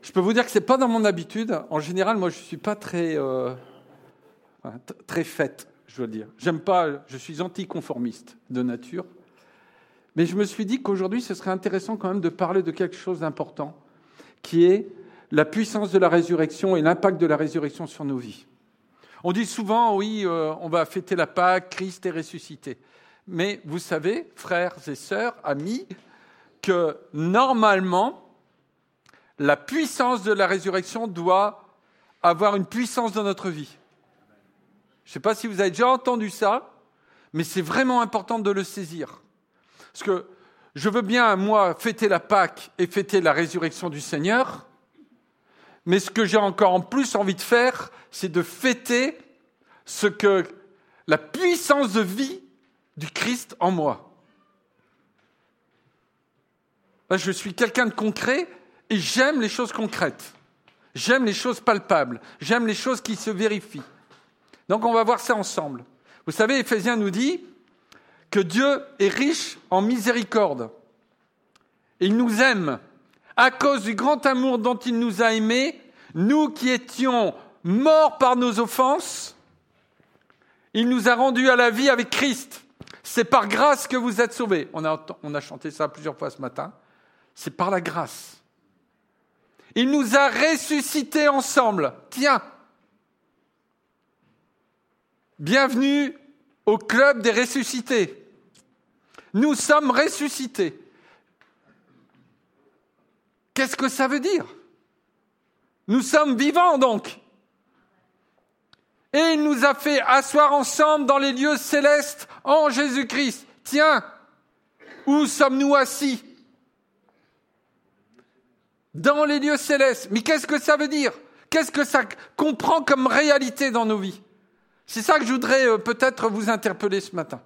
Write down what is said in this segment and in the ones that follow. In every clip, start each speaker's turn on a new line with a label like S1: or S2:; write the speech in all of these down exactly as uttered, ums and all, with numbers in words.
S1: je peux vous dire que ce n'est pas dans mon habitude. En général, moi, je ne suis pas très, euh, très fête, je dois le dire. J'aime pas, je suis anticonformiste de nature. Mais je me suis dit qu'aujourd'hui, ce serait intéressant quand même de parler de quelque chose d'important, qui est la puissance de la résurrection et l'impact de la résurrection sur nos vies. On dit souvent, oui, euh, on va fêter la Pâque, Christ est ressuscité. Mais vous savez, frères et sœurs, amis, que normalement, la puissance de la résurrection doit avoir une puissance dans notre vie. Je ne sais pas si vous avez déjà entendu ça, mais c'est vraiment important de le saisir. Parce que je veux bien, moi, fêter la Pâque et fêter la résurrection du Seigneur, mais ce que j'ai encore en plus envie de faire, c'est de fêter ce que la puissance de vie du Christ en moi. Là, je suis quelqu'un de concret et j'aime les choses concrètes. J'aime les choses palpables. J'aime les choses qui se vérifient. Donc, on va voir ça ensemble. Vous savez, Éphésiens nous dit que Dieu est riche en miséricorde. Il nous aime. À cause du grand amour dont il nous a aimés, nous qui étions morts par nos offenses, il nous a rendus à la vie avec Christ. C'est par grâce que vous êtes sauvés. On a, on a chanté ça plusieurs fois ce matin. C'est par la grâce. Il nous a ressuscités ensemble. Tiens, bienvenue au club des ressuscités. Nous sommes ressuscités. Qu'est-ce que ça veut dire ? Nous sommes vivants donc. Et il nous a fait asseoir ensemble dans les lieux célestes en Jésus-Christ. Tiens, où sommes-nous assis ? Dans les lieux célestes. Mais qu'est-ce que ça veut dire ? Qu'est-ce que ça comprend comme réalité dans nos vies ? C'est ça que je voudrais euh, peut-être vous interpeller ce matin.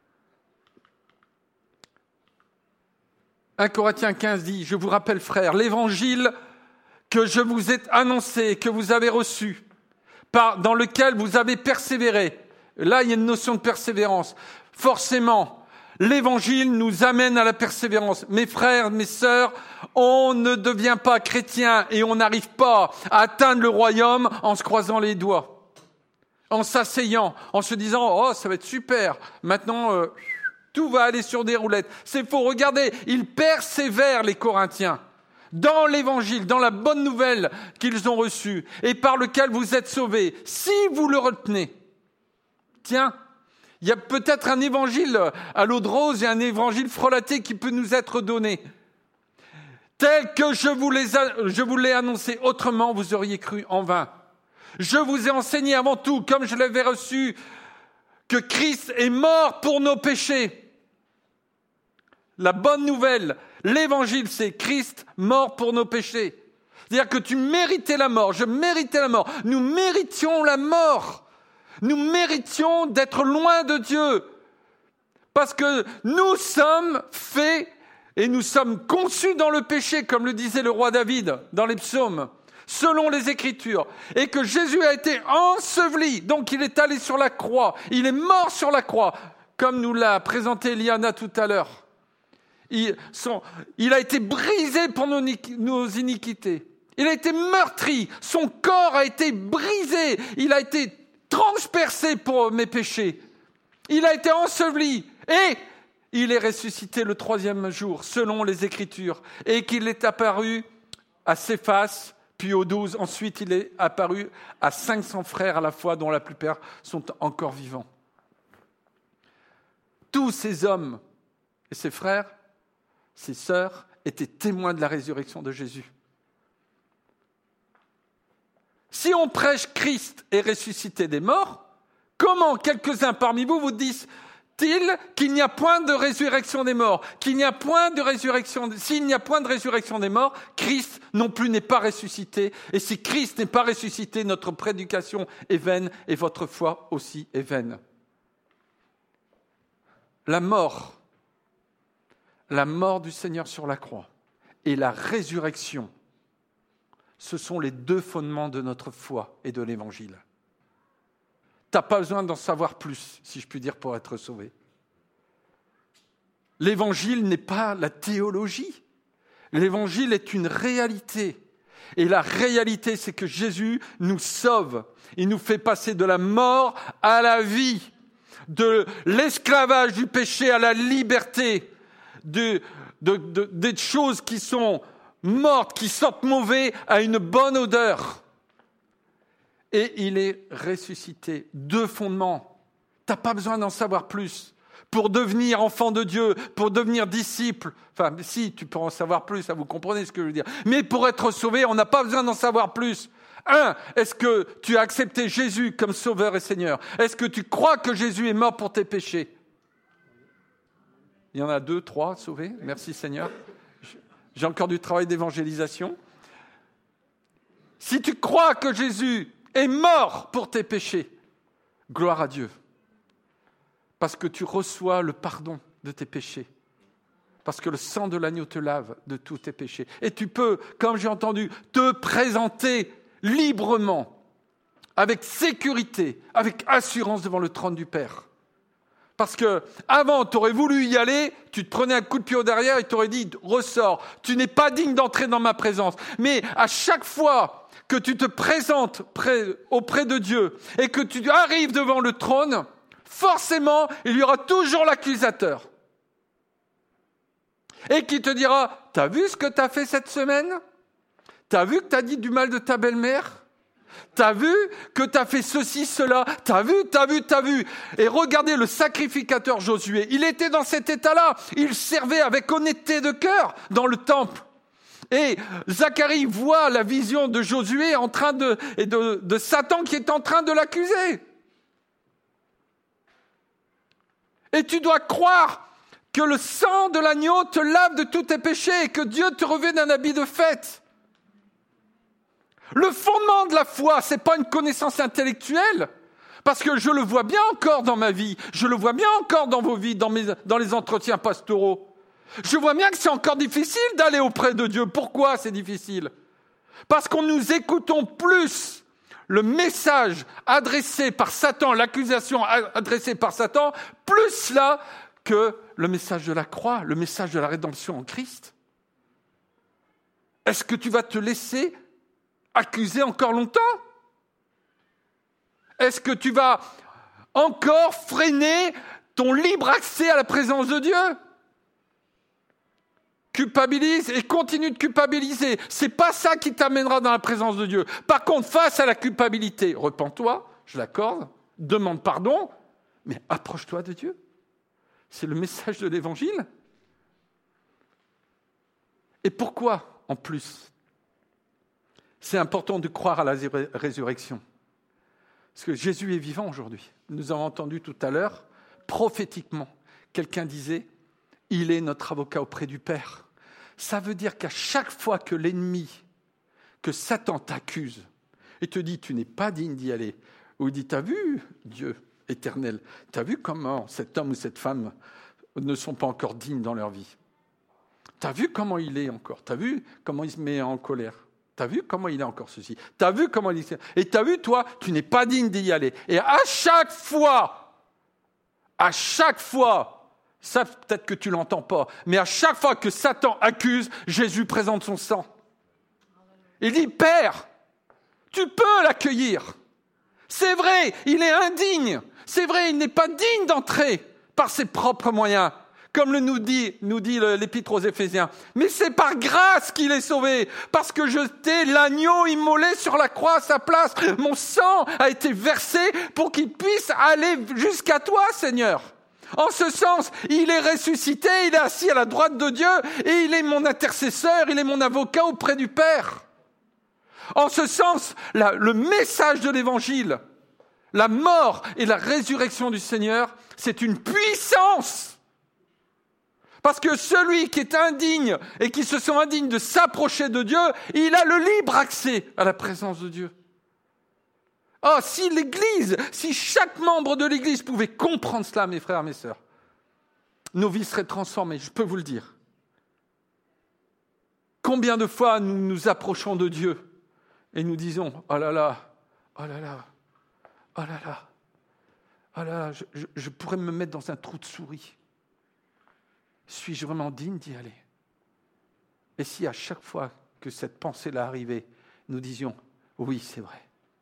S1: un Corinthiens quinze dit, je vous rappelle frères, l'évangile que je vous ai annoncé, que vous avez reçu, par, dans lequel vous avez persévéré. Là, il y a une notion de persévérance. Forcément, l'évangile nous amène à la persévérance. Mes frères, mes sœurs, on ne devient pas chrétien et on n'arrive pas à atteindre le royaume en se croisant les doigts, en s'asseyant, en se disant « Oh, ça va être super, maintenant... Euh, » tout va aller sur des roulettes. C'est faux. Regardez, ils persévèrent, les Corinthiens, dans l'évangile, dans la bonne nouvelle qu'ils ont reçue et par lequel vous êtes sauvés, si vous le retenez. Tiens, il y a peut-être un évangile à l'eau de rose et un évangile frelaté qui peut nous être donné. Tel que je vous, les a, je vous l'ai annoncé, autrement vous auriez cru en vain. Je vous ai enseigné avant tout, comme je l'avais reçu, que Christ est mort pour nos péchés. La bonne nouvelle, l'évangile, c'est Christ mort pour nos péchés. C'est-à-dire que tu méritais la mort, je méritais la mort. Nous méritions la mort. Nous méritions d'être loin de Dieu. Parce que nous sommes faits et nous sommes conçus dans le péché, comme le disait le roi David dans les psaumes, selon les Écritures. Et que Jésus a été enseveli, donc il est allé sur la croix. Il est mort sur la croix, comme nous l'a présenté Eliana tout à l'heure. Il, son, il a été brisé pour nos, nos iniquités. Il a été meurtri. Son corps a été brisé. Il a été transpercé pour mes péchés. Il a été enseveli. Et il est ressuscité le troisième jour, selon les Écritures. Et qu'il est apparu à Céphas, puis aux douze. Ensuite, il est apparu à cinq cents frères à la fois, dont la plupart sont encore vivants. Tous ces hommes et ces frères, ses sœurs étaient témoins de la résurrection de Jésus. Si on prêche Christ est ressuscité des morts, comment quelques-uns parmi vous vous disent-ils qu'il n'y a point de résurrection des morts, qu'il n'y a point de résurrection, s'il n'y a point de résurrection des morts, Christ non plus n'est pas ressuscité, et si Christ n'est pas ressuscité, notre prédication est vaine et votre foi aussi est vaine. La mort La mort du Seigneur sur la croix et la résurrection, ce sont les deux fondements de notre foi et de l'Évangile. Tu n'as pas besoin d'en savoir plus, si je puis dire, pour être sauvé. L'Évangile n'est pas la théologie. L'Évangile est une réalité. Et la réalité, c'est que Jésus nous sauve. Il nous fait passer de la mort à la vie, de l'esclavage du péché à la liberté, de, de, de, des choses qui sont mortes, qui sentent mauvais, à une bonne odeur. Et il est ressuscité. Deux fondements. Tu n'as pas besoin d'en savoir plus. Pour devenir enfant de Dieu, pour devenir disciple, enfin si, tu peux en savoir plus, ça vous comprenez ce que je veux dire. Mais pour être sauvé, on n'a pas besoin d'en savoir plus. Un, est-ce que tu as accepté Jésus comme Sauveur et Seigneur ? Est-ce que tu crois que Jésus est mort pour tes péchés ? Il y en a deux, trois sauvés, merci Seigneur. J'ai encore du travail d'évangélisation. Si tu crois que Jésus est mort pour tes péchés, gloire à Dieu. Parce que tu reçois le pardon de tes péchés. Parce que le sang de l'agneau te lave de tous tes péchés. Et tu peux, comme j'ai entendu, te présenter librement, avec sécurité, avec assurance devant le trône du Père. Parce que avant, tu aurais voulu y aller, tu te prenais un coup de pied au derrière et tu aurais dit « Ressors, tu n'es pas digne d'entrer dans ma présence. » Mais à chaque fois que tu te présentes près, auprès de Dieu et que tu arrives devant le trône, forcément, il y aura toujours l'accusateur. Et qui te dira, t'as vu ce que t'as fait cette semaine ? T'as vu que t'as dit du mal de ta belle-mère ? T'as vu que t'as fait ceci, cela ? T'as vu, t'as vu, t'as vu ? Et regardez le sacrificateur Josué, il était dans cet état-là. Il servait avec honnêteté de cœur dans le temple. Et Zacharie voit la vision de Josué en train de, et de, de Satan qui est en train de l'accuser. Et tu dois croire que le sang de l'agneau te lave de tous tes péchés et que Dieu te revêt d'un habit de fête. Le fondement de la foi, c'est pas une connaissance intellectuelle, parce que je le vois bien encore dans ma vie, je le vois bien encore dans vos vies, dans, mes, dans les entretiens pastoraux. Je vois bien que c'est encore difficile d'aller auprès de Dieu. Pourquoi c'est difficile ? Parce qu'on nous écoutons plus le message adressé par Satan, l'accusation adressée par Satan, plus cela que le message de la croix, le message de la rédemption en Christ. Est-ce que tu vas te laisser accuser encore longtemps ? Est-ce que tu vas encore freiner ton libre accès à la présence de Dieu ? Culpabilise et continue de culpabiliser. C'est pas ça qui t'amènera dans la présence de Dieu. Par contre, face à la culpabilité, repens-toi, je l'accorde, demande pardon, mais approche-toi de Dieu. C'est le message de l'Évangile. Et pourquoi, en plus, c'est important de croire à la résurrection ? Parce que Jésus est vivant aujourd'hui. Nous avons entendu tout à l'heure, prophétiquement, quelqu'un disait « Il est notre avocat auprès du Père ». Ça veut dire qu'à chaque fois que l'ennemi, que Satan t'accuse et te dit « Tu n'es pas digne d'y aller », ou il dit « T'as vu, Dieu éternel, t'as vu comment cet homme ou cette femme ne sont pas encore dignes dans leur vie ? T'as vu comment il est encore ? T'as vu comment il se met en colère ? T'as vu comment il est encore ceci ? T'as vu comment il est... Et t'as vu, toi, tu n'es pas digne d'y aller. » Et à chaque fois, à chaque fois, ça peut-être que tu ne l'entends pas, mais à chaque fois que Satan accuse, Jésus présente son sang. Il dit « Père, tu peux l'accueillir. C'est vrai, il est indigne. C'est vrai, il n'est pas digne d'entrer par ses propres moyens. » Comme le nous dit, nous dit l'Épître aux Éphésiens. Mais c'est par grâce qu'il est sauvé, parce que je t'ai l'agneau immolé sur la croix à sa place. Mon sang a été versé pour qu'il puisse aller jusqu'à toi, Seigneur. En ce sens, il est ressuscité, il est assis à la droite de Dieu, et il est mon intercesseur, il est mon avocat auprès du Père. En ce sens, la, le message de l'Évangile, la mort et la résurrection du Seigneur, c'est une puissance. Parce que celui qui est indigne et qui se sent indigne de s'approcher de Dieu, il a le libre accès à la présence de Dieu. Oh, si l'Église, si chaque membre de l'Église pouvait comprendre cela, mes frères, mes sœurs, nos vies seraient transformées, je peux vous le dire. Combien de fois nous nous approchons de Dieu et nous disons « Oh là là, oh là là, oh là là, oh là là, je, je, je pourrais me mettre dans un trou de souris. Suis-je vraiment digne d'y aller ?» Et si à chaque fois que cette pensée-là arrivait, nous disions, oui, c'est vrai.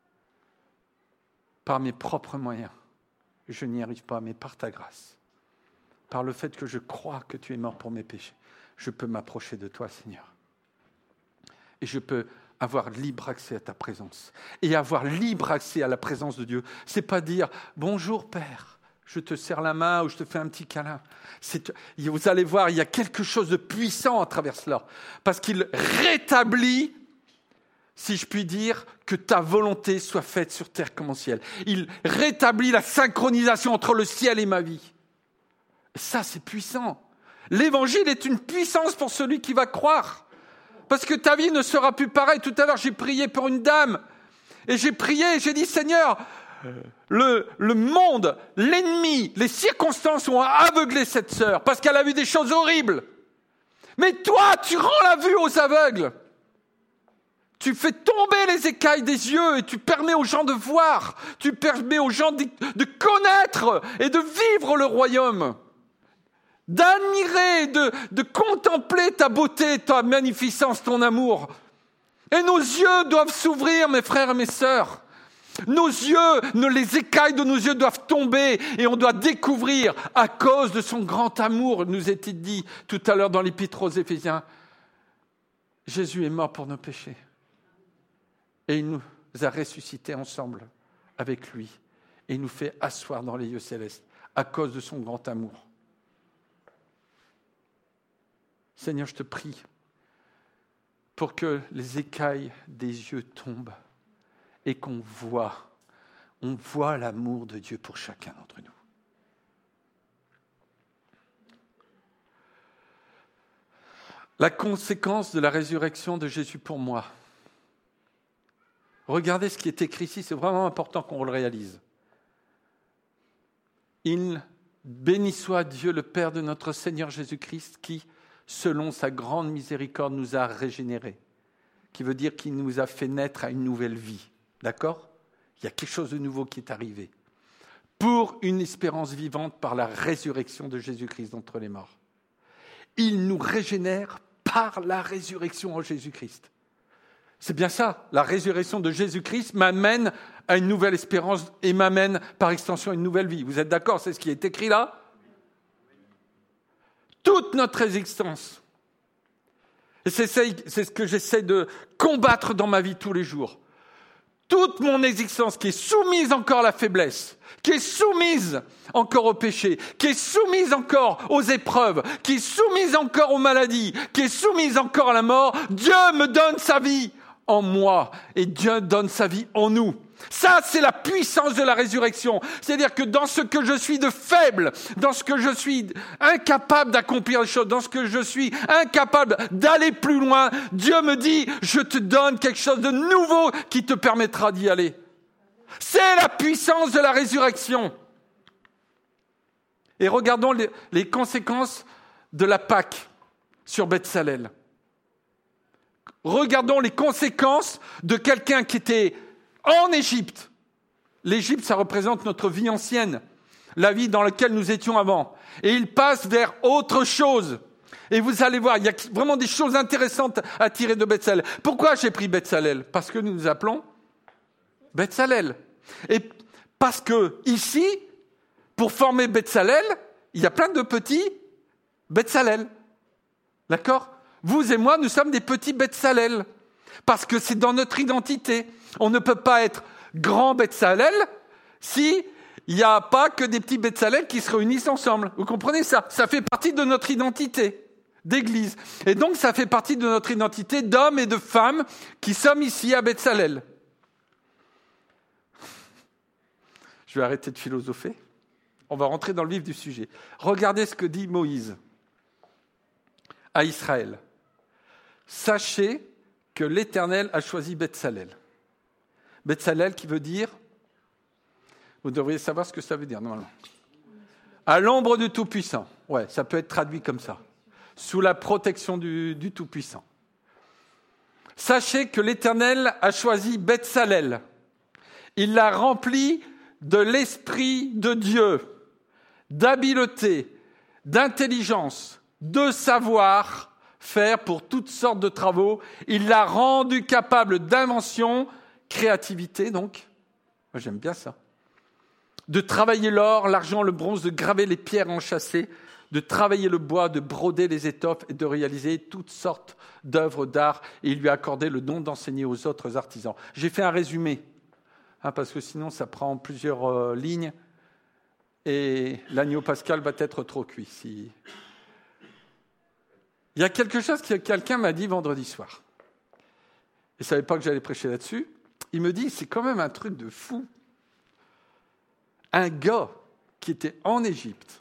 S1: Par mes propres moyens, je n'y arrive pas, mais par ta grâce, par le fait que je crois que tu es mort pour mes péchés, je peux m'approcher de toi, Seigneur. Et je peux avoir libre accès à ta présence. Et avoir libre accès à la présence de Dieu, c'est pas dire « Bonjour Père, je te serre la main ou je te fais un petit câlin ». Vous allez voir, il y a quelque chose de puissant à travers cela. Parce qu'il rétablit, si je puis dire, que ta volonté soit faite sur terre comme au ciel. Il rétablit la synchronisation entre le ciel et ma vie. Et ça, c'est puissant. L'évangile est une puissance pour celui qui va croire. Parce que ta vie ne sera plus pareille. Tout à l'heure, j'ai prié pour une dame. Et j'ai prié et j'ai dit, Seigneur, le, le monde, l'ennemi, les circonstances ont aveuglé cette sœur parce qu'elle a vu des choses horribles. Mais toi, tu rends la vue aux aveugles. Tu fais tomber les écailles des yeux et tu permets aux gens de voir. Tu permets aux gens de, de connaître et de vivre le royaume. D'admirer, de, de contempler ta beauté, ta magnificence, ton amour. Et nos yeux doivent s'ouvrir, mes frères et mes sœurs. Nos yeux, les écailles de nos yeux doivent tomber et on doit découvrir, à cause de son grand amour, nous était dit tout à l'heure dans l'Épître aux Éphésiens, Jésus est mort pour nos péchés. Et il nous a ressuscités ensemble avec lui. Et il nous fait asseoir dans les lieux célestes à cause de son grand amour. Seigneur, je te prie pour que les écailles des yeux tombent et qu'on voit, on voit l'amour de Dieu pour chacun d'entre nous. La conséquence de la résurrection de Jésus pour moi. Regardez ce qui est écrit ici, c'est vraiment important qu'on le réalise. Il béni soit Dieu, le Père de notre Seigneur Jésus-Christ, qui, selon sa grande miséricorde, nous a régénérés. Qui veut dire qu'il nous a fait naître à une nouvelle vie. D'accord ? Il y a quelque chose de nouveau qui est arrivé. Pour une espérance vivante par la résurrection de Jésus-Christ d'entre les morts. Il nous régénère par la résurrection en Jésus-Christ. C'est bien ça. La résurrection de Jésus-Christ m'amène à une nouvelle espérance et m'amène par extension à une nouvelle vie. Vous êtes d'accord ? C'est ce qui est écrit là ? Toute notre existence. Et c'est, c'est ce que j'essaie de combattre dans ma vie tous les jours. Toute mon existence qui est soumise encore à la faiblesse, qui est soumise encore au péché, qui est soumise encore aux épreuves, qui est soumise encore aux maladies, qui est soumise encore à la mort, Dieu me donne sa vie en moi et Dieu donne sa vie en nous. Ça, c'est la puissance de la résurrection. C'est-à-dire que dans ce que je suis de faible, dans ce que je suis incapable d'accomplir les choses, dans ce que je suis incapable d'aller plus loin, Dieu me dit, je te donne quelque chose de nouveau qui te permettra d'y aller. C'est la puissance de la résurrection. Et regardons les, les conséquences de la Pâque sur Beth-Salel. Regardons les conséquences de quelqu'un qui était en Égypte. L'Égypte, ça représente notre vie ancienne, la vie dans laquelle nous étions avant. Et il passe vers autre chose. Et vous allez voir, il y a vraiment des choses intéressantes à tirer de Beth-Salel. Pourquoi j'ai pris Beth-Salel ? Parce que nous nous appelons Beth-Salel. Et parce que ici, pour former Beth-Salel, il y a plein de petits Beth-Salel. D'accord ? Vous et moi, nous sommes des petits Beth-Salel. Parce que c'est dans notre identité. On ne peut pas être grand Beth-Salel si il n'y a pas que des petits Beth-Salel qui se réunissent ensemble. Vous comprenez ça ? Ça fait partie de notre identité d'église. Et donc, ça fait partie de notre identité d'hommes et de femmes qui sommes ici à Beth-Salel. Je vais arrêter de philosopher. On va rentrer dans le vif du sujet. Regardez ce que dit Moïse à Israël. Sachez que l'Éternel a choisi Beth-Salel. Beth-Salel qui veut dire, vous devriez savoir ce que ça veut dire normalement. À l'ombre du Tout-Puissant. Ouais, ça peut être traduit comme ça. Sous la protection du, du Tout-Puissant. Sachez que l'Éternel a choisi Beth-Salel. Il l'a rempli de l'Esprit de Dieu, d'habileté, d'intelligence, de savoir, faire pour toutes sortes de travaux. Il l'a rendu capable d'invention, créativité donc. Moi, j'aime bien ça. De travailler l'or, l'argent, le bronze, de graver les pierres enchâssées, de travailler le bois, de broder les étoffes et de réaliser toutes sortes d'œuvres d'art. Et il lui a accordé le don d'enseigner aux autres artisans. J'ai fait un résumé, hein, parce que sinon ça prend plusieurs euh, lignes et l'agneau pascal va être trop cuit. Si... Il y a quelque chose que quelqu'un m'a dit vendredi soir. Il ne savait pas que j'allais prêcher là-dessus. Il me dit, c'est quand même un truc de fou. Un gars qui était en Égypte,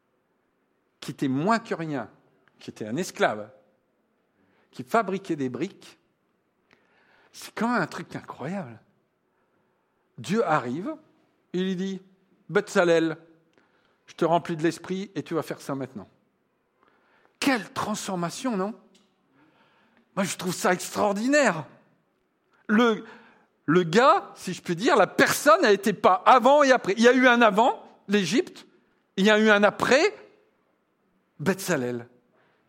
S1: qui était moins que rien, qui était un esclave, qui fabriquait des briques, c'est quand même un truc incroyable. Dieu arrive, il lui dit « Betsalel, je te remplis de l'esprit et tu vas faire ça maintenant. » Quelle transformation, non ? Moi, je trouve ça extraordinaire. Le... Le gars, si je puis dire, la personne n'a été pas avant et après. Il y a eu un avant, l'Égypte. Il y a eu un après, Betsalel.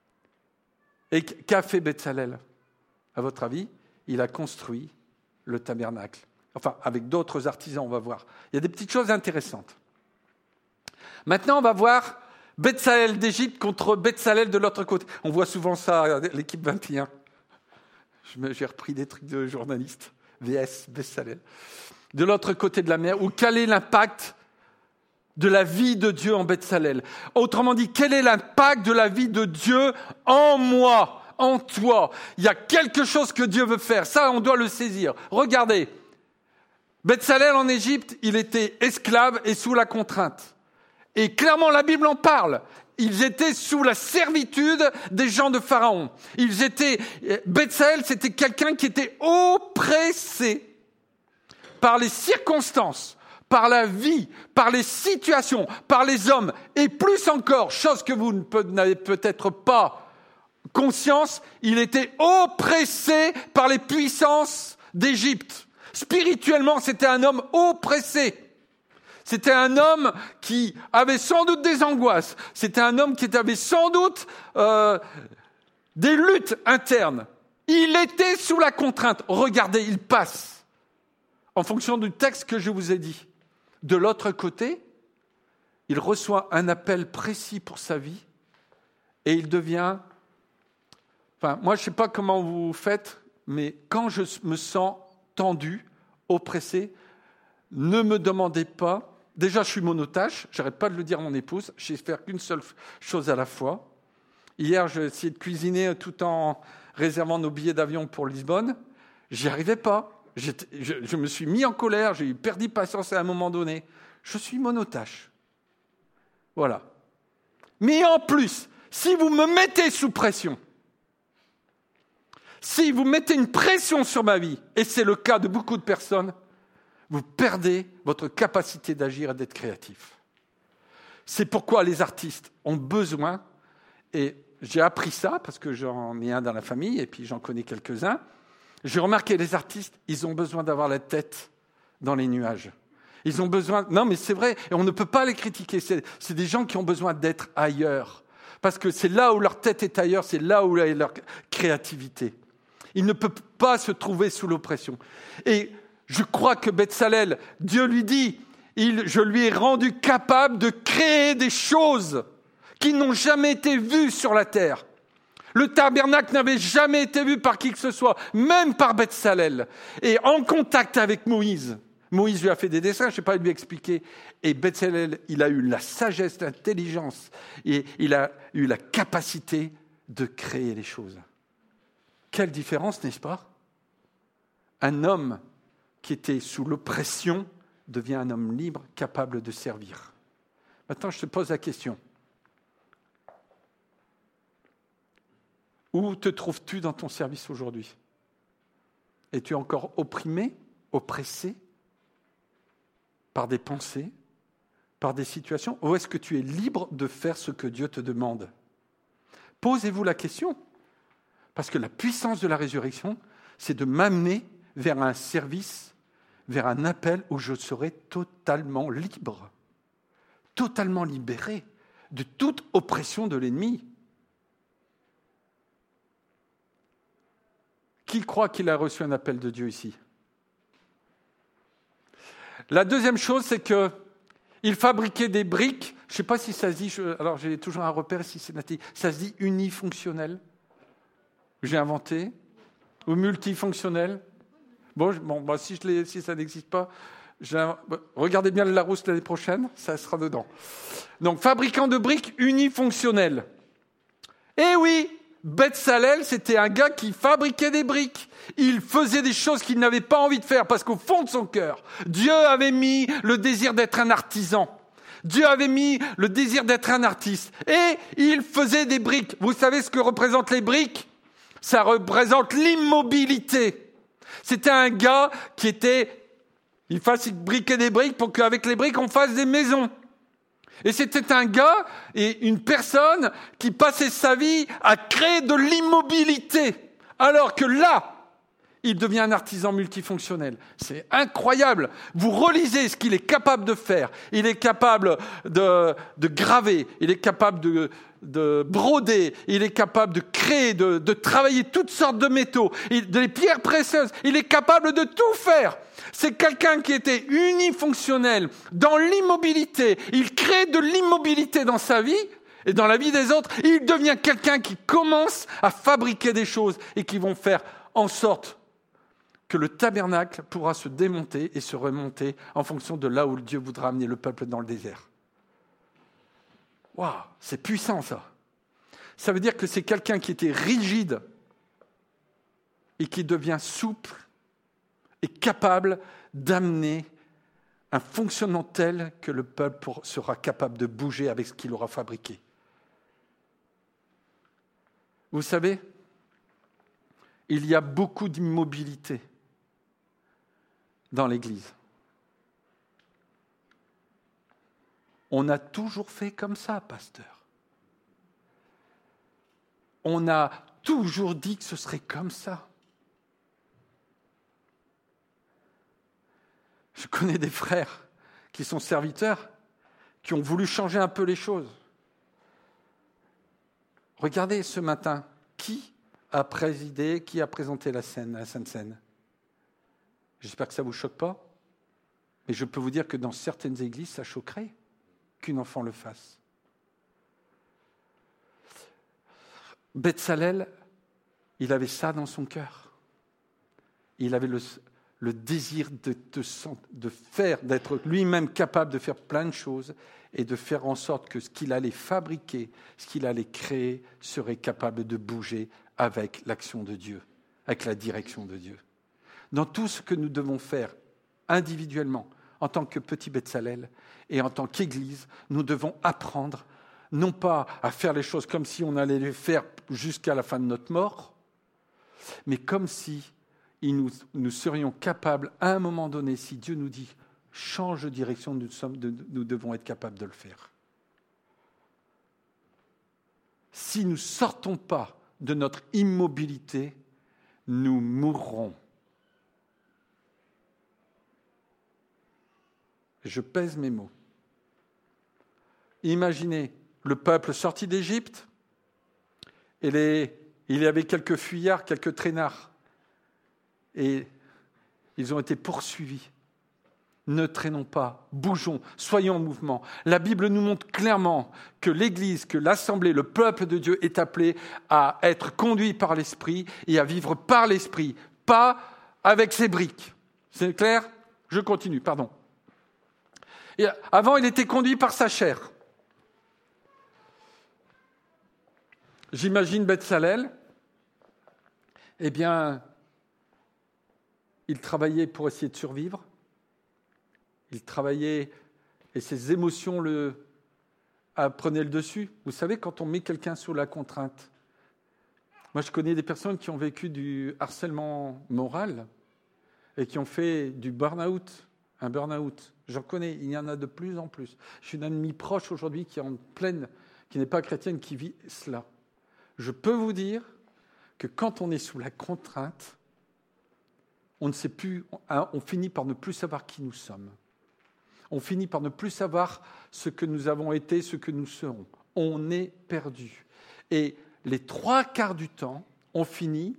S1: Et qu'a fait Betsalel ? À votre avis, il a construit le tabernacle. Enfin, avec d'autres artisans, on va voir. Il y a des petites choses intéressantes. Maintenant, on va voir Betsalel d'Égypte contre Betsalel de l'autre côté. On voit souvent ça, l'équipe vingt et un. J'ai repris des trucs de journalistes. V S Betsalel, de l'autre côté de la mer, ou quel est l'impact de la vie de Dieu en Betsalel ? Autrement dit, quel est l'impact de la vie de Dieu en moi, en toi ? Il y a quelque chose que Dieu veut faire, ça on doit le saisir. Regardez, Betsalel en Égypte, il était esclave et sous la contrainte. Et clairement la Bible en parle. Ils étaient sous la servitude des gens de Pharaon. Ils étaient, Betsalel, c'était quelqu'un qui était oppressé par les circonstances, par la vie, par les situations, par les hommes, et plus encore, chose que vous n'avez peut-être pas conscience, il était oppressé par les puissances d'Égypte. Spirituellement, c'était un homme oppressé. C'était un homme qui avait sans doute des angoisses. C'était un homme qui avait sans doute euh, des luttes internes. Il était sous la contrainte. Regardez, il passe. En fonction du texte que je vous ai dit. De l'autre côté, il reçoit un appel précis pour sa vie et il devient... Enfin, moi, je ne sais pas comment vous faites, mais quand je me sens tendu, oppressé, ne me demandez pas... Déjà, je suis monotache, j'arrête pas de le dire à mon épouse, je sais faire qu'une seule chose à la fois. Hier, j'ai essayé de cuisiner tout en réservant nos billets d'avion pour Lisbonne. J'y arrivais pas. J'étais, je, je me suis mis en colère, j'ai eu perdu patience à un moment donné. Je suis monotache. Voilà. Mais en plus, si vous me mettez sous pression, si vous mettez une pression sur ma vie, et c'est le cas de beaucoup de personnes, vous perdez votre capacité d'agir et d'être créatif. C'est pourquoi les artistes ont besoin, et j'ai appris ça parce que j'en ai un dans la famille et puis j'en connais quelques-uns, j'ai remarqué les artistes, ils ont besoin d'avoir la tête dans les nuages. Ils ont besoin... Non, mais c'est vrai, et on ne peut pas les critiquer. C'est, c'est des gens qui ont besoin d'être ailleurs. Parce que c'est là où leur tête est ailleurs, c'est là où est leur créativité. Ils ne peuvent pas se trouver sous l'oppression. Et... Je crois que Betsalel, Dieu lui dit, il, je lui ai rendu capable de créer des choses qui n'ont jamais été vues sur la terre. Le tabernacle n'avait jamais été vu par qui que ce soit, même par Betsalel. Et en contact avec Moïse, Moïse lui a fait des dessins, je ne sais pas lui expliquer. Et Betsalel, il a eu la sagesse, l'intelligence, et il a eu la capacité de créer les choses. Quelle différence, n'est-ce pas ? Un homme qui était sous l'oppression devient un homme libre, capable de servir. Maintenant, je te pose la question. Où te trouves-tu dans ton service aujourd'hui ? Es-tu encore opprimé, oppressé par des pensées, par des situations ? Ou est-ce que tu es libre de faire ce que Dieu te demande ? Posez-vous la question. Parce que la puissance de la résurrection, c'est de m'amener vers un service, vers un appel où je serai totalement libre, totalement libéré de toute oppression de l'ennemi. Qui croit qu'il a reçu un appel de Dieu ici? La deuxième chose, c'est que il fabriquait des briques. Je ne sais pas si ça se dit, je, alors j'ai toujours un repère si c'est natif, ça se dit unifonctionnel. J'ai inventé. Ou multifonctionnel. Bon, je, bon bah, si, je l'ai, si ça n'existe pas, j'ai, regardez bien le Larousse l'année prochaine, ça sera dedans. Donc, fabricant de briques unifonctionnel. Eh oui, Bezalel, c'était un gars qui fabriquait des briques. Il faisait des choses qu'il n'avait pas envie de faire parce qu'au fond de son cœur, Dieu avait mis le désir d'être un artisan. Dieu avait mis le désir d'être un artiste. Et il faisait des briques. Vous savez ce que représentent les briques? Ça représente l'immobilité. C'était un gars qui était... Il fabriquait des briques pour qu'avec les briques, on fasse des maisons. Et c'était un gars et une personne qui passait sa vie à créer de l'immobilité. Alors que là, il devient un artisan multifonctionnel. C'est incroyable. Vous relisez ce qu'il est capable de faire. Il est capable de, de graver. Il est capable de, de broder. Il est capable de créer, de, de travailler toutes sortes de métaux. Il, des pierres précieuses. Il est capable de tout faire. C'est quelqu'un qui était unifonctionnel dans l'immobilité. Il crée de l'immobilité dans sa vie et dans la vie des autres. Il devient quelqu'un qui commence à fabriquer des choses et qui vont faire en sorte que le tabernacle pourra se démonter et se remonter en fonction de là où Dieu voudra amener le peuple dans le désert. Waouh, c'est puissant ça. Ça veut dire que c'est quelqu'un qui était rigide et qui devient souple et capable d'amener un fonctionnement tel que le peuple sera capable de bouger avec ce qu'il aura fabriqué. Vous savez, il y a beaucoup d'immobilité dans l'Église. On a toujours fait comme ça, pasteur. On a toujours dit que ce serait comme ça. Je connais des frères qui sont serviteurs, qui ont voulu changer un peu les choses. Regardez ce matin, qui a présidé, qui a présenté la scène, la Sainte Seine? J'espère que ça ne vous choque pas, mais je peux vous dire que dans certaines églises, ça choquerait qu'une enfant le fasse. Bezalel, il avait ça dans son cœur. Il avait le, le désir de, de, de faire, d'être lui-même capable de faire plein de choses et de faire en sorte que ce qu'il allait fabriquer, ce qu'il allait créer, serait capable de bouger avec l'action de Dieu, avec la direction de Dieu. Dans tout ce que nous devons faire individuellement, en tant que petit Bezalel et en tant qu'Église, nous devons apprendre, non pas à faire les choses comme si on allait les faire jusqu'à la fin de notre mort, mais comme si nous, nous serions capables, à un moment donné, si Dieu nous dit « change de direction », nous, sommes, de, nous devons être capables de le faire. Si nous ne sortons pas de notre immobilité, nous mourrons. Je pèse mes mots. Imaginez le peuple sorti d'Égypte, et les, il y avait quelques fuyards, quelques traînards, et ils ont été poursuivis. Ne traînons pas, bougeons, soyons en mouvement. La Bible nous montre clairement que l'Église, que l'Assemblée, le peuple de Dieu est appelé à être conduit par l'Esprit et à vivre par l'Esprit, pas avec ses briques. C'est clair? Je continue, pardon. Et avant, il était conduit par sa chair. J'imagine Bezalel, eh bien, il travaillait pour essayer de survivre. Il travaillait et ses émotions le prenaient le dessus. Vous savez, quand on met quelqu'un sous la contrainte, moi je connais des personnes qui ont vécu du harcèlement moral et qui ont fait du burn-out. Un burn-out, j'en connais, il y en a de plus en plus. Je suis une amie proche aujourd'hui qui est en pleine, qui n'est pas chrétienne, qui vit cela. Je peux vous dire que quand on est sous la contrainte, on ne sait plus, on finit par ne plus savoir qui nous sommes. On finit par ne plus savoir ce que nous avons été, ce que nous serons. On est perdu. Et les trois quarts du temps, on finit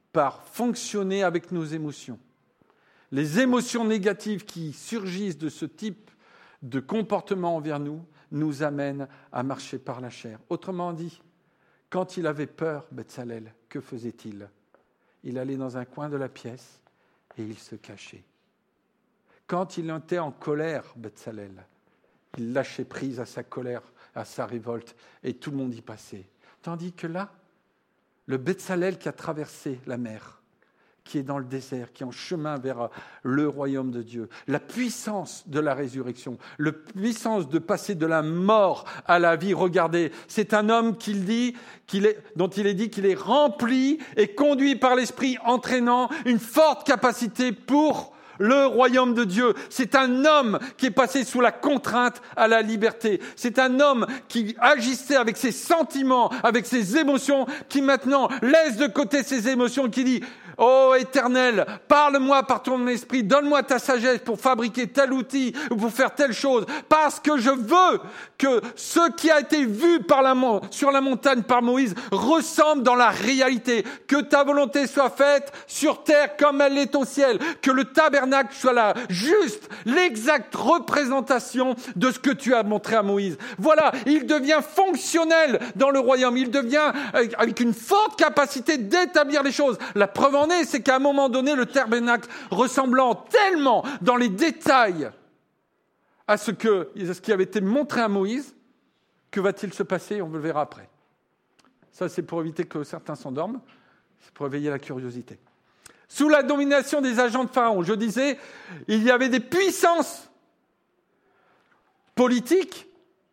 S1: par fonctionner avec nos émotions. Les émotions négatives qui surgissent de ce type de comportement envers nous nous amènent à marcher par la chair. Autrement dit, quand il avait peur, Betsalel, que faisait-il ? Il allait dans un coin de la pièce et il se cachait. Quand il était en colère, Betsalel, il lâchait prise à sa colère, à sa révolte, et tout le monde y passait. Tandis que là, le Betsalel qui a traversé la mer, qui est dans le désert, qui est en chemin vers le royaume de Dieu, la puissance de la résurrection, la puissance de passer de la mort à la vie. Regardez, c'est un homme qu'il dit, qu'il est, dont il est dit qu'il est rempli et conduit par l'Esprit, entraînant une forte capacité pour le royaume de Dieu. C'est un homme qui est passé sous la contrainte à la liberté. C'est un homme qui agissait avec ses sentiments, avec ses émotions, qui maintenant laisse de côté ses émotions, qui dit « Oh Éternel, parle-moi par ton esprit, donne-moi ta sagesse pour fabriquer tel outil ou pour faire telle chose, parce que je veux que ce qui a été vu par la, sur la montagne par Moïse ressemble dans la réalité, que ta volonté soit faite sur terre comme elle est au ciel, que le tabernacle soit la juste, l'exacte représentation de ce que tu as montré à Moïse. » Voilà, il devient fonctionnel dans le royaume, il devient avec une forte capacité d'établir les choses. La preuve en est, c'est qu'à un moment donné, le tabernacle ressemblant tellement dans les détails à ce, que, à ce qui avait été montré à Moïse, que va-t-il se passer ? On le verra après. Ça, c'est pour éviter que certains s'endorment, c'est pour éveiller la curiosité. Sous la domination des agents de Pharaon, je disais, il y avait des puissances politiques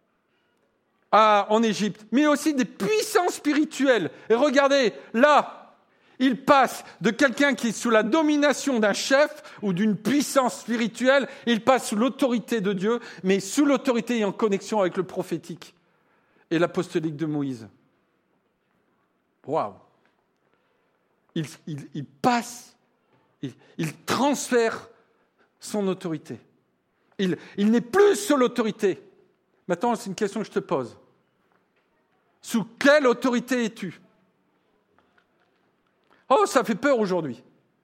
S1: à, en Égypte, mais aussi des puissances spirituelles. Et regardez, là, il passe de quelqu'un qui est sous la domination d'un chef ou d'une puissance spirituelle, il passe sous l'autorité de Dieu, mais sous l'autorité et en connexion avec le prophétique et l'apostolique de Moïse. Waouh! Il, il, il passe, il, il transfère son autorité. Il, il n'est plus sous l'autorité. Maintenant, c'est une question que je te pose. Sous quelle autorité es-tu ? Oh, ça fait peur aujourd'hui.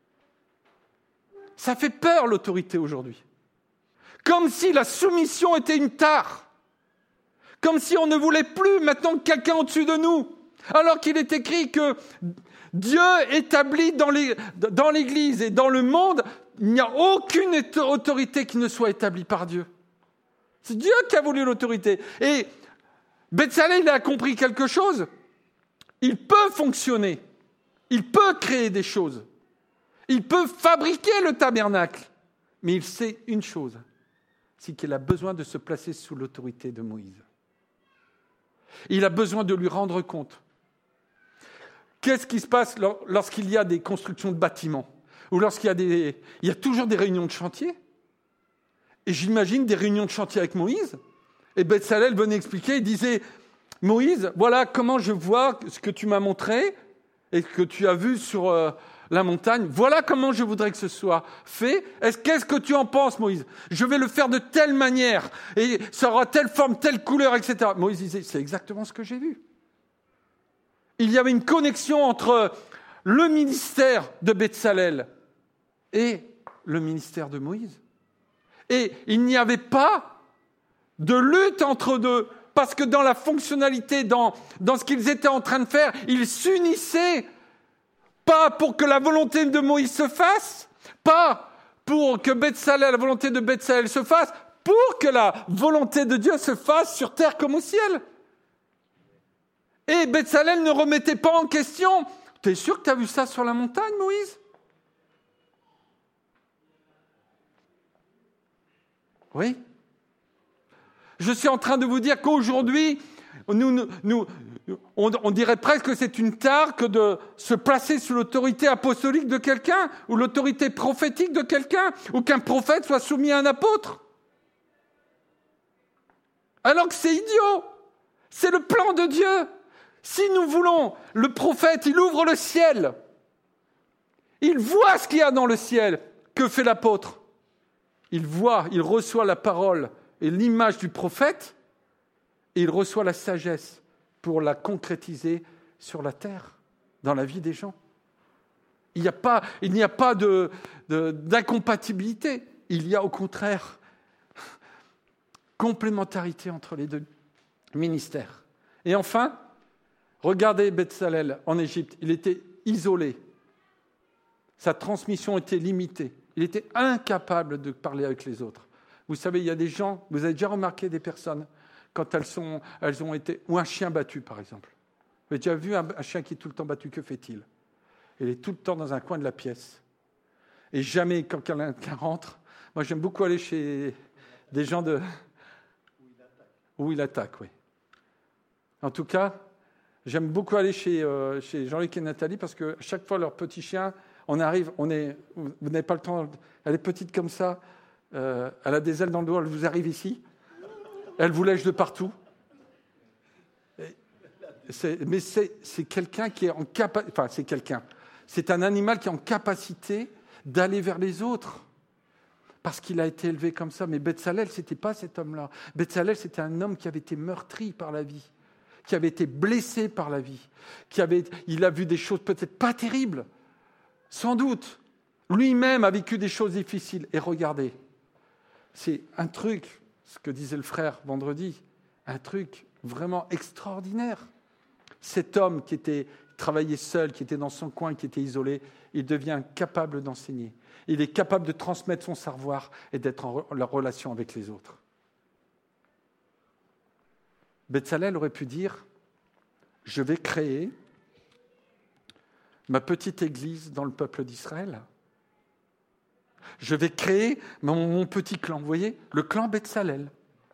S1: Ça fait peur l'autorité aujourd'hui. Comme si la soumission était une tare. Comme si on ne voulait plus maintenant quelqu'un au-dessus de nous. Alors qu'il est écrit que Dieu établit dans, les, dans l'Église et dans le monde, il n'y a aucune autorité qui ne soit établie par Dieu. C'est Dieu qui a voulu l'autorité. Et Betsalel, il a compris quelque chose. Il peut fonctionner. Il peut créer des choses. Il peut fabriquer le tabernacle. Mais il sait une chose, c'est qu'il a besoin de se placer sous l'autorité de Moïse. Il a besoin de lui rendre compte. Qu'est-ce qui se passe lorsqu'il y a des constructions de bâtiments ? Ou lorsqu'il y a des... Il y a toujours des réunions de chantier. Et j'imagine des réunions de chantier avec Moïse. Et Betsalel venait expliquer, il disait, Moïse, voilà comment je vois ce que tu m'as montré et que tu as vu sur euh, la montagne. Voilà comment je voudrais que ce soit fait. Est-ce, qu'est-ce que tu en penses, Moïse ? Je vais le faire de telle manière, et ça aura telle forme, telle couleur, et cetera. Moïse disait, c'est exactement ce que j'ai vu. Il y avait une connexion entre le ministère de Betsalel et le ministère de Moïse. Et il n'y avait pas de lutte entre deux. Parce que dans la fonctionnalité, dans, dans ce qu'ils étaient en train de faire, ils s'unissaient, pas pour que la volonté de Moïse se fasse, pas pour que Betsalel, la volonté de Betsalel se fasse, pour que la volonté de Dieu se fasse sur terre comme au ciel. Et Betsalel ne remettait pas en question. T'es sûr que tu as vu ça sur la montagne, Moïse ? Oui. Je suis en train de vous dire qu'aujourd'hui, nous, nous, nous, on, on dirait presque que c'est une tare que de se placer sous l'autorité apostolique de quelqu'un, ou l'autorité prophétique de quelqu'un, ou qu'un prophète soit soumis à un apôtre. Alors que c'est idiot. C'est le plan de Dieu. Si nous voulons, le prophète, il ouvre le ciel. Il voit ce qu'il y a dans le ciel. Que fait l'apôtre ? Il voit, il reçoit la parole et l'image du prophète, et il reçoit la sagesse pour la concrétiser sur la terre, dans la vie des gens. Il n'y a pas, il n'y a pas de, de, d'incompatibilité. Il y a au contraire complémentarité entre les deux ministères. Et enfin, regardez Bezalel en Égypte. Il était isolé. Sa transmission était limitée. Il était incapable de parler avec les autres. Vous savez, il y a des gens, vous avez déjà remarqué des personnes, quand elles, sont, elles ont été... Ou un chien battu, par exemple. Vous avez déjà vu un, un chien qui est tout le temps battu, que fait-il ? Il est tout le temps dans un coin de la pièce. Et jamais, quand quelqu'un rentre... Moi, j'aime beaucoup aller chez des gens de... Où il attaque. Où il attaque, oui. En tout cas, j'aime beaucoup aller chez, euh, chez Jean-Luc et Nathalie, parce que chaque fois, leur petit chien... On arrive, on est, vous n'avez pas le temps, elle est petite comme ça, euh, elle a des ailes dans le dos, elle vous arrive ici, elle vous lèche de partout. Et c'est, mais c'est, c'est quelqu'un qui est en capacité, enfin c'est quelqu'un, c'est un animal qui est en capacité d'aller vers les autres, parce qu'il a été élevé comme ça. Mais Bezalel, ce n'était pas cet homme-là. Bezalel, c'était un homme qui avait été meurtri par la vie, qui avait été blessé par la vie, qui avait, il a vu des choses peut-être pas terribles, sans doute, lui-même a vécu des choses difficiles. Et regardez, c'est un truc, ce que disait le frère vendredi, un truc vraiment extraordinaire. Cet homme qui était travaillait seul, qui était dans son coin, qui était isolé, il devient capable d'enseigner. Il est capable de transmettre son savoir et d'être en relation avec les autres. Bezalel aurait pu dire, je vais créer ma petite église dans le peuple d'Israël. Je vais créer mon, mon petit clan, vous voyez, le clan Bezalel.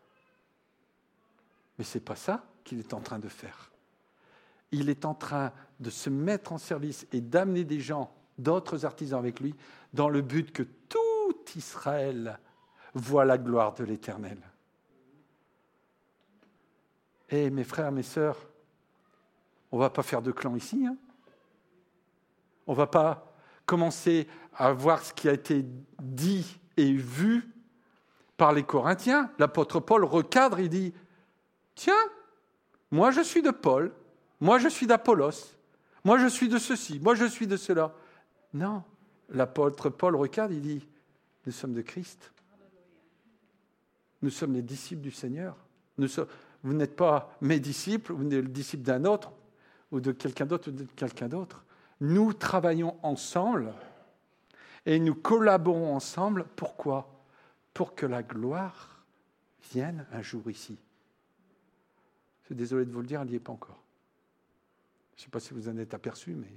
S1: Mais ce n'est pas ça qu'il est en train de faire. Il est en train de se mettre en service et d'amener des gens, d'autres artisans avec lui, dans le but que tout Israël voit la gloire de l'Éternel. Et mes frères, mes sœurs, on ne va pas faire de clan ici, hein. On ne va pas commencer à voir ce qui a été dit et vu par les Corinthiens. L'apôtre Paul recadre, il dit « Tiens, moi je suis de Paul, moi je suis d'Apollos, moi je suis de ceci, moi je suis de cela. » Non, l'apôtre Paul recadre, il dit « Nous sommes de Christ. Nous sommes les disciples du Seigneur. Nous sommes, vous n'êtes pas mes disciples, vous n'êtes le disciple d'un autre, ou de quelqu'un d'autre, ou de quelqu'un d'autre. Nous travaillons ensemble et nous collaborons ensemble. Pourquoi ? Pour que la gloire vienne un jour ici. Je suis désolé de vous le dire, elle n'y est pas encore. Je ne sais pas si vous en êtes aperçu, mais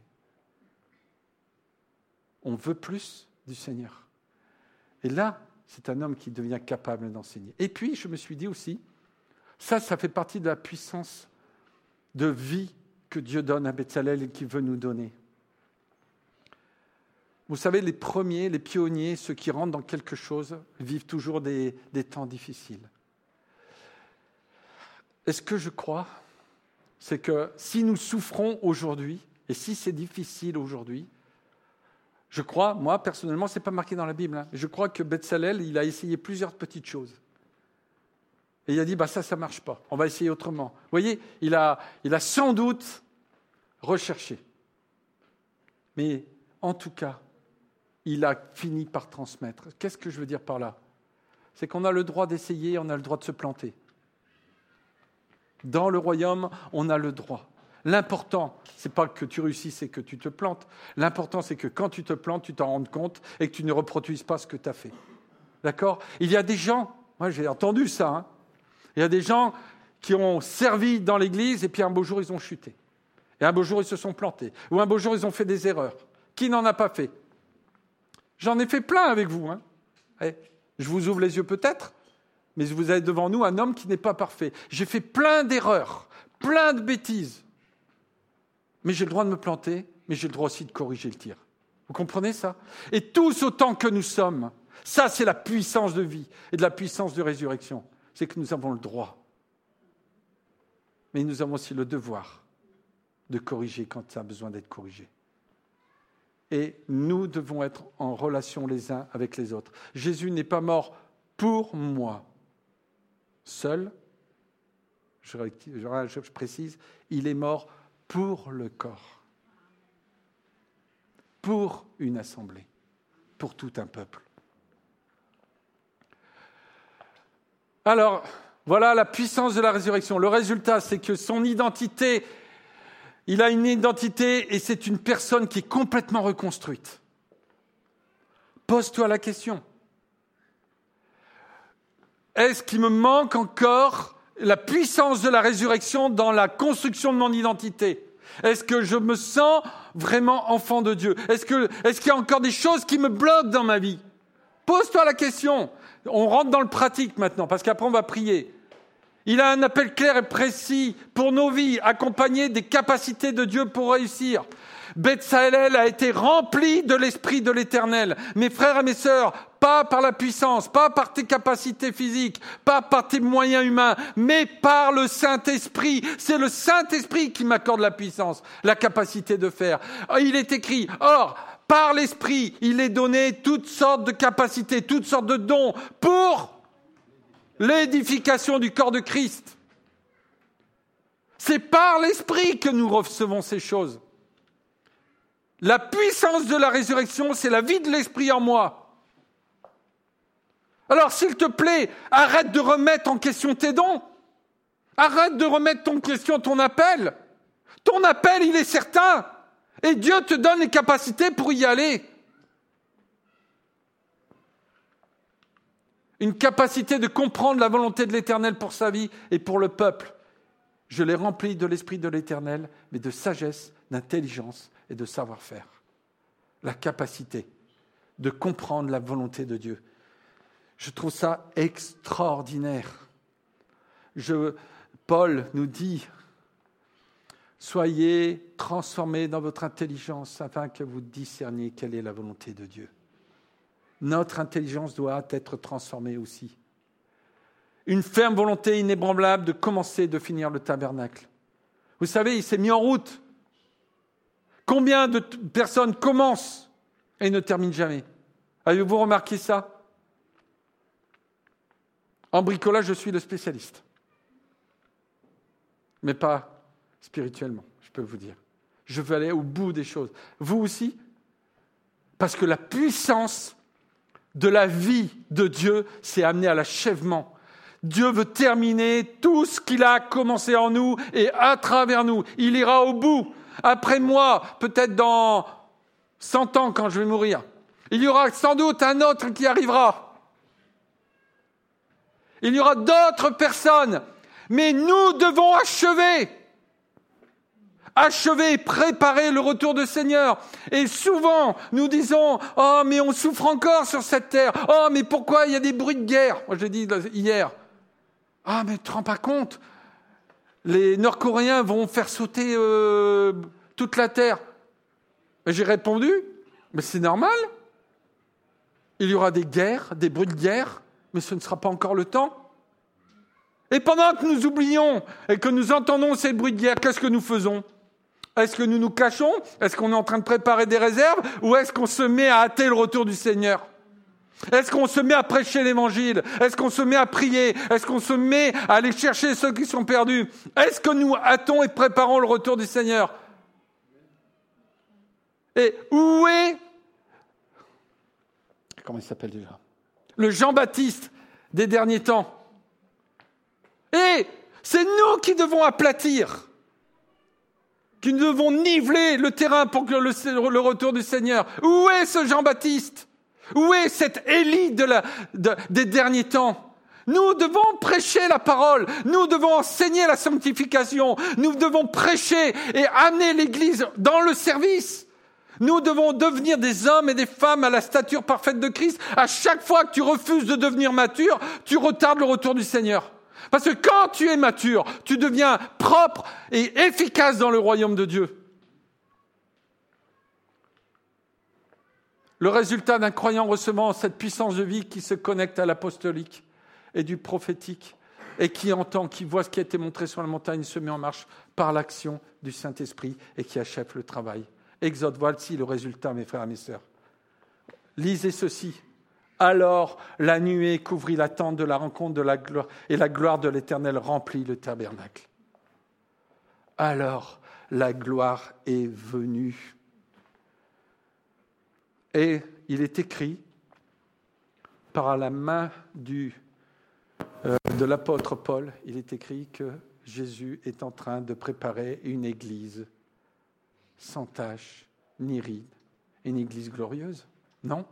S1: on veut plus du Seigneur. Et là, c'est un homme qui devient capable d'enseigner. Et puis, je me suis dit aussi, ça, ça fait partie de la puissance de vie que Dieu donne à Bezalel et qu'il veut nous donner. Vous savez, les premiers, les pionniers, ceux qui rentrent dans quelque chose, vivent toujours des, des temps difficiles. Et ce que je crois, c'est que si nous souffrons aujourd'hui, et si c'est difficile aujourd'hui, je crois, moi personnellement, ce n'est pas marqué dans la Bible, hein, je crois que Bezalel, il a essayé plusieurs petites choses. Et il a dit, bah ça, ça ne marche pas, on va essayer autrement. Vous voyez, il a, il a sans doute recherché. Mais en tout cas, il a fini par transmettre. Qu'est-ce que je veux dire par là ? C'est qu'on a le droit d'essayer, on a le droit de se planter. Dans le royaume, on a le droit. L'important, ce n'est pas que tu réussisses et que tu te plantes. L'important, c'est que quand tu te plantes, tu t'en rendes compte et que tu ne reproduises pas ce que tu as fait. D'accord ? Il y a des gens, moi j'ai entendu ça, hein, il y a des gens qui ont servi dans l'église et puis un beau jour, ils ont chuté. Et un beau jour, ils se sont plantés. Ou un beau jour, ils ont fait des erreurs. Qui n'en a pas fait ? J'en ai fait plein avec vous. Hein. Et je vous ouvre les yeux peut-être, mais vous avez devant nous un homme qui n'est pas parfait. J'ai fait plein d'erreurs, plein de bêtises. Mais j'ai le droit de me planter, mais j'ai le droit aussi de corriger le tir. Vous comprenez ça ? Et tous autant que nous sommes, ça c'est la puissance de vie et de la puissance de résurrection. C'est que nous avons le droit. Mais nous avons aussi le devoir de corriger quand ça a besoin d'être corrigé. Et nous devons être en relation les uns avec les autres. Jésus n'est pas mort pour moi, seul, je, je précise, il est mort pour le corps. pour une assemblée, pour tout un peuple. Alors, voilà la puissance de la résurrection. Le résultat, c'est que son identité, il a une identité et c'est une personne qui est complètement reconstruite. Pose-toi la question. Est-ce qu'il me manque encore la puissance de la résurrection dans la construction de mon identité ? Est-ce que je me sens vraiment enfant de Dieu ? Est-ce que, est-ce qu'il y a encore des choses qui me bloquent dans ma vie ? Pose-toi la question. On rentre dans le pratique maintenant, parce qu'après on va prier. Il a un appel clair et précis pour nos vies, accompagné des capacités de Dieu pour réussir. Beth-Saël a été rempli de l'Esprit de l'Éternel. Mes frères et mes sœurs, pas par la puissance, pas par tes capacités physiques, pas par tes moyens humains, mais par le Saint-Esprit. C'est le Saint-Esprit qui m'accorde la puissance, la capacité de faire. Il est écrit, or, par l'Esprit, il est donné toutes sortes de capacités, toutes sortes de dons pour l'édification du corps de Christ. C'est par l'Esprit que nous recevons ces choses. La puissance de la résurrection, c'est la vie de l'Esprit en moi. Alors, s'il te plaît, arrête de remettre en question tes dons. Arrête de remettre en question ton appel. Ton appel, il est certain. Et Dieu te donne les capacités pour y aller. Une capacité de comprendre la volonté de l'Éternel pour sa vie et pour le peuple. Je l'ai rempli de l'Esprit de l'Éternel, mais de sagesse, d'intelligence et de savoir-faire. La capacité de comprendre la volonté de Dieu. Je trouve ça extraordinaire. Je, Paul nous dit, soyez transformés dans votre intelligence afin que vous discerniez quelle est la volonté de Dieu. Notre intelligence doit être transformée aussi. Une ferme volonté inébranlable de commencer et de finir le tabernacle. Vous savez, il s'est mis en route. Combien de t- personnes commencent et ne terminent jamais ? Avez-vous remarqué ça ? En bricolage, je suis le spécialiste. Mais pas spirituellement, je peux vous dire. Je veux aller au bout des choses. Vous aussi ? Parce que la puissance de la vie de Dieu s'est amenée à l'achèvement. Dieu veut terminer tout ce qu'il a commencé en nous et à travers nous. Il ira au bout. Après moi, peut-être dans cent ans quand je vais mourir, il y aura sans doute un autre qui arrivera. Il y aura d'autres personnes. Mais nous devons achever. Achever et préparer le retour du Seigneur. Et souvent, nous disons, « Oh, mais on souffre encore sur cette terre. Oh, mais pourquoi il y a des bruits de guerre ?» Moi, je l'ai dit hier. « Ah, mais tu ne te rends pas compte ? Les Nord-Coréens vont faire sauter euh, toute la terre. » J'ai répondu, « Mais c'est normal. Il y aura des guerres, des bruits de guerre, mais ce ne sera pas encore le temps. » Et pendant que nous oublions et que nous entendons ces bruits de guerre, qu'est-ce que nous faisons ? Est-ce que nous nous cachons ? Est-ce qu'on est en train de préparer des réserves ? Ou est-ce qu'on se met à hâter le retour du Seigneur ? Est-ce qu'on se met à prêcher l'Évangile ? Est-ce qu'on se met à prier ? Est-ce qu'on se met à aller chercher ceux qui sont perdus ? Est-ce que nous hâtons et préparons le retour du Seigneur ? Et où est... Comment il s'appelle déjà ? Le Jean-Baptiste des derniers temps. Et c'est nous qui devons aplatir, qui devons niveler le terrain pour que le, le retour du Seigneur. Où est ce Jean-Baptiste ? Où est cette Élie de la, de, des derniers temps ? Nous devons prêcher la parole, nous devons enseigner la sanctification, nous devons prêcher et amener l'Église dans le service. Nous devons devenir des hommes et des femmes à la stature parfaite de Christ. À chaque fois que tu refuses de devenir mature, tu retardes le retour du Seigneur. Parce que quand tu es mature, tu deviens propre et efficace dans le royaume de Dieu. Le résultat d'un croyant recevant cette puissance de vie qui se connecte à l'apostolique et du prophétique et qui entend, qui voit ce qui a été montré sur la montagne, se met en marche par l'action du Saint-Esprit et qui achève le travail. Exode, voici le résultat, mes frères et mes sœurs. Lisez ceci. Alors la nuée couvrit la tente de la rencontre de la gloire, et la gloire de l'Éternel remplit le tabernacle. Alors la gloire est venue. Et il est écrit par la main du, euh, de l'apôtre Paul, il est écrit que Jésus est en train de préparer une église sans tache, ni ride, une église glorieuse, non?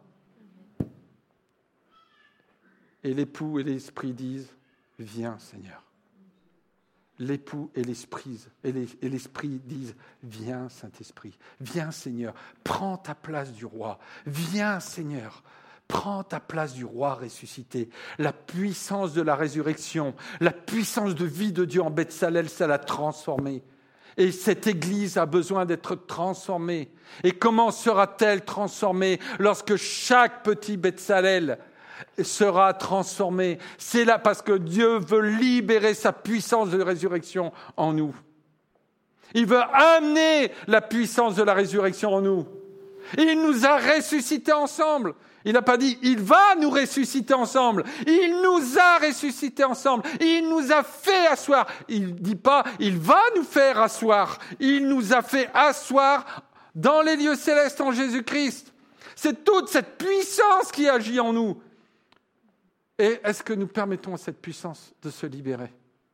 S1: Et l'époux et l'esprit disent, viens Seigneur. L'époux et l'esprit, et, les, et l'esprit disent, viens Saint-Esprit, viens Seigneur, prends ta place du roi, viens Seigneur, prends ta place du roi ressuscité. La puissance de la résurrection, la puissance de vie de Dieu en Beth-Salel, ça l'a transformée. Et cette église a besoin d'être transformée. Et comment sera-t-elle transformée lorsque chaque petit Beth-Salel sera transformé? C'est là parce que Dieu veut libérer sa puissance de résurrection en nous. Il veut amener la puissance de la résurrection en nous. Et il nous a ressuscités ensemble. Il n'a pas dit « il va nous ressusciter ensemble ». Il nous a ressuscités ensemble. Il nous a fait asseoir. Il ne dit pas « il va nous faire asseoir ». Il nous a fait asseoir dans les lieux célestes en Jésus-Christ. C'est toute cette puissance qui agit en nous. Et est-ce que nous permettons à cette puissance de se libérer?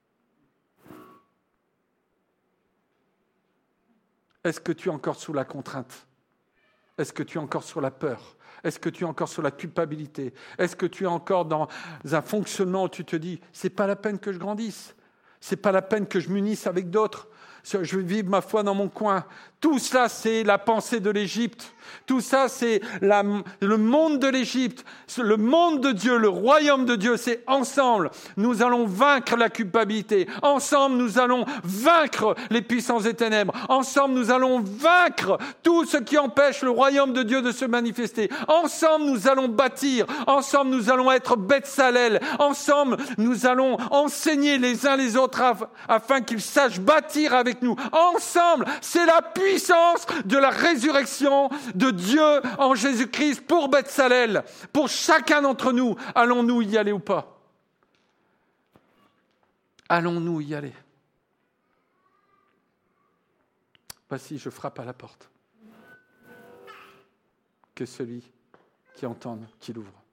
S1: Est-ce que tu es encore sous la contrainte? Est-ce que tu es encore sur la peur? Est-ce que tu es encore sur la culpabilité? Est-ce que tu es encore dans un fonctionnement où tu te dis « c'est pas la peine que je grandisse, c'est pas la peine que je m'unisse avec d'autres, je vais vivre ma foi dans mon coin ». Tout cela, c'est la pensée de l'Égypte. Tout ça, c'est la, le monde de l'Égypte. Le monde de Dieu, le royaume de Dieu, c'est ensemble. Nous allons vaincre la culpabilité. Ensemble, nous allons vaincre les puissances des ténèbres. Ensemble, nous allons vaincre tout ce qui empêche le royaume de Dieu de se manifester. Ensemble, nous allons bâtir. Ensemble, nous allons être Beth-Salel. Ensemble, nous allons enseigner les uns les autres afin qu'ils sachent bâtir avec nous. Ensemble, c'est la puissance de la résurrection de Dieu en Jésus-Christ pour Beth-Salel, pour chacun d'entre nous. Allons-nous y aller ou pas? Allons-nous y aller? Voici, je frappe à la porte. Que celui qui entende, qu'il ouvre.